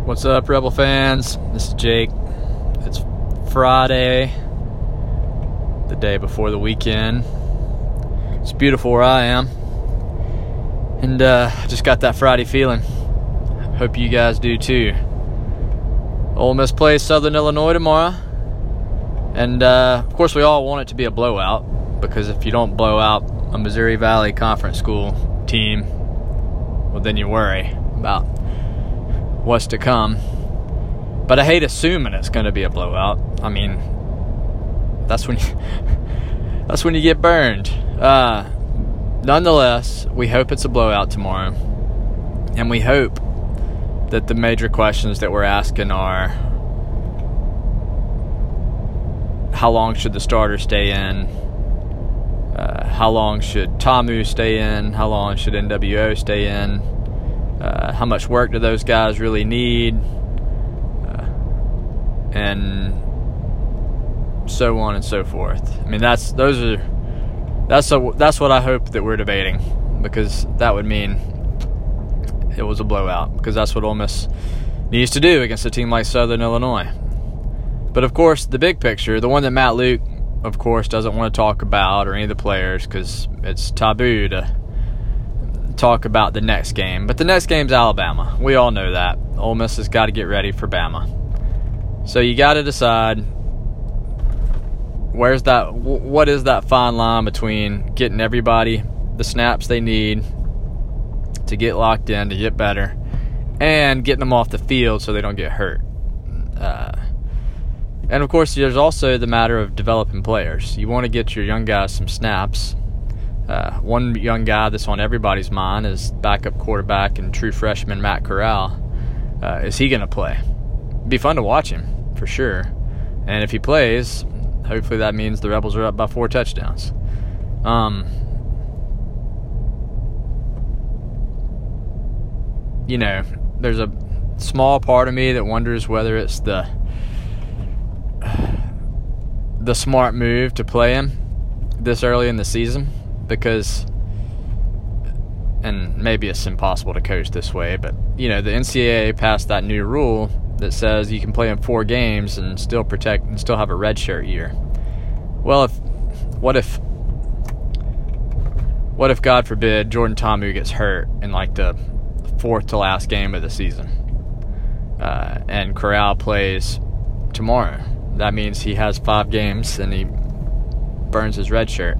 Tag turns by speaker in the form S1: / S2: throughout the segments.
S1: What's up, Rebel fans? This is Jake. It's Friday, the day before the weekend. It's beautiful where I am, and I just got that Friday feeling. Hope you guys do too. Ole Miss plays Southern Illinois tomorrow, and of course we all want it to be a blowout, because if you don't blow out a Missouri Valley Conference school team, well, then you worry about what's to come. But I hate assuming it's going to be a blowout. I mean, that's when you get burned. Nonetheless, we hope it's a blowout tomorrow, and we hope that the major questions that we're asking are: how long should the starter stay in? How long should Tamu stay in? How long should NWO stay in? How much work do those guys really need? And so on and so forth. I mean, that's what I hope that we're debating, because that would mean it was a blowout, because that's what Ole Miss needs to do against a team like Southern Illinois. But of course, the big picture, the one that Matt Luke, of course, doesn't want to talk about, or any of the players, because it's taboo to talk about the next game. But the next game's Alabama. We all know that. Ole Miss has got to get ready for Bama. So you got to decide, what is that fine line between getting everybody the snaps they need to get locked in, to get better, and getting them off the field so they don't get hurt. And of course, there's also the matter of developing players. You want to get your young guys some snaps. One young guy that's on everybody's mind is backup quarterback and true freshman Matt Corral. Is he going to play? It'd be fun to watch him, for sure. And if he plays, hopefully that means the Rebels are up by 4 touchdowns. You know, there's a small part of me that wonders whether it's the smart move to play him this early in the season, because, and maybe it's impossible to coach this way, but, you know, the NCAA passed that new rule that says you can play in 4 games and still protect and still have a redshirt year. Well, what if God forbid Jordan Tamu gets hurt in like the 4th to last game of the season, and Corral plays tomorrow? That means he has 5 games and he burns his red shirt.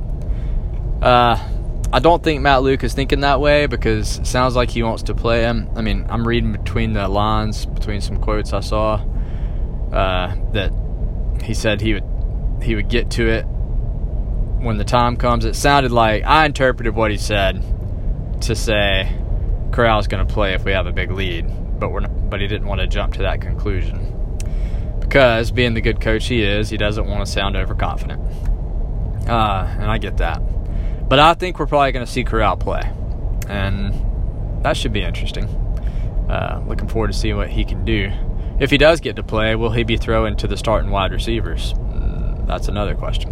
S1: I don't think Matt Luke is thinking that way, because it sounds like he wants to play him. I mean, I'm reading between the lines, between some quotes I saw, that he said he would get to it when the time comes. It sounded like, I interpreted what he said to say Corral's going to play if we have a big lead, but he didn't want to jump to that conclusion, because being the good coach he is, he doesn't want to sound overconfident. And I get that. But I think we're probably going to see Corral play, and that should be interesting. Looking forward to seeing what he can do. If he does get to play, will he be thrown to the starting wide receivers? That's another question.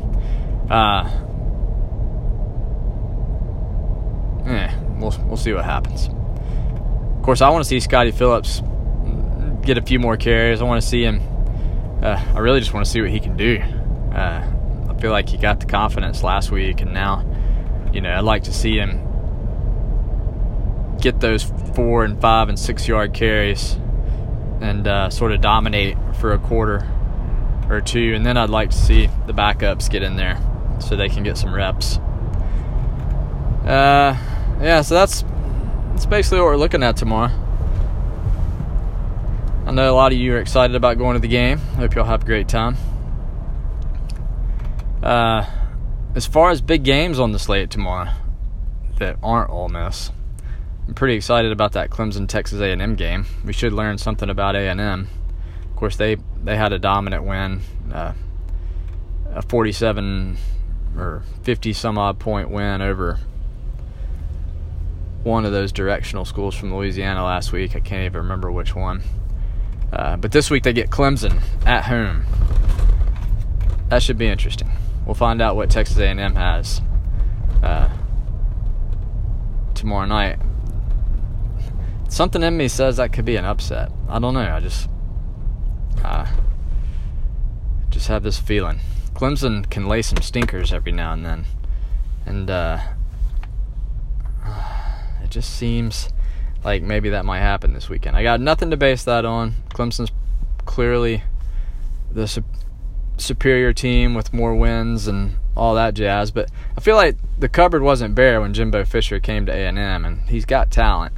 S1: We'll see what happens. Of course, I want to see Scotty Phillips get a few more carries. I want to see him. I really just want to see what he can do. I feel like he got the confidence last week, and now, you know, I'd like to see him get those 4 and 5 and 6 yard carries and sort of dominate for a quarter or 2, and then I'd like to see the backups get in there so they can get some reps. So that's basically what we're looking at tomorrow. I know a lot of you are excited about going to the game. Hope y'all have a great time. As far as big games on the slate tomorrow that aren't Ole Miss, I'm pretty excited about that Clemson-Texas A&M game. We should learn something about A&M. Of course, they had a dominant win, a 47 or 50-some-odd point win over one of those directional schools from Louisiana last week. I can't even remember which one. But this week they get Clemson at home. That should be interesting. We'll find out what Texas A&M has tomorrow night. something in me says that could be an upset. I don't know. I just have this feeling. Clemson can lay some stinkers every now and then. And it just seems like maybe that might happen this weekend. I got nothing to base that on. Clemson's clearly the superior team with more wins and all that jazz. But I feel like the cupboard wasn't bare when Jimbo Fisher came to A&M, and he's got talent.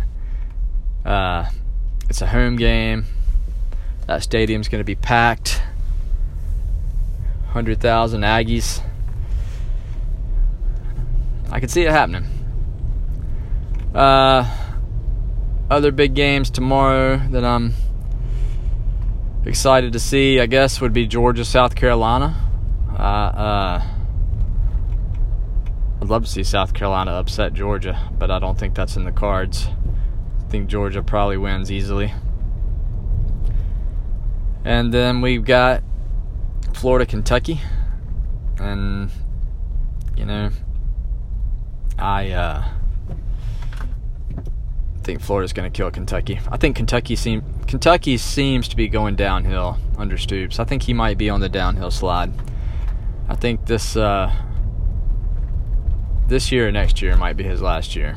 S1: It's a home game. That stadium's going to be packed. 100,000 Aggies. I can see it happening. Other big games tomorrow that I'm excited to see, I guess, would be Georgia, South Carolina. I'd love to see South Carolina upset Georgia, but I don't think that's in the cards. I think Georgia probably wins easily. And then we've got Florida, Kentucky. And, you know, I think Florida's going to kill Kentucky. I think Kentucky seems to be going downhill under Stoops. I think he might be on the downhill slide. I think this year or next year might be his last year.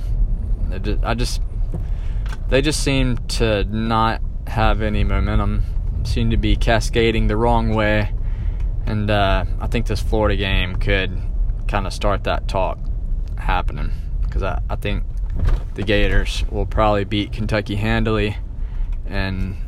S1: They just seem to not have any momentum. Seem to be cascading the wrong way. And I think this Florida game could kind of start that talk happening. Because I think the Gators will probably beat Kentucky handily. And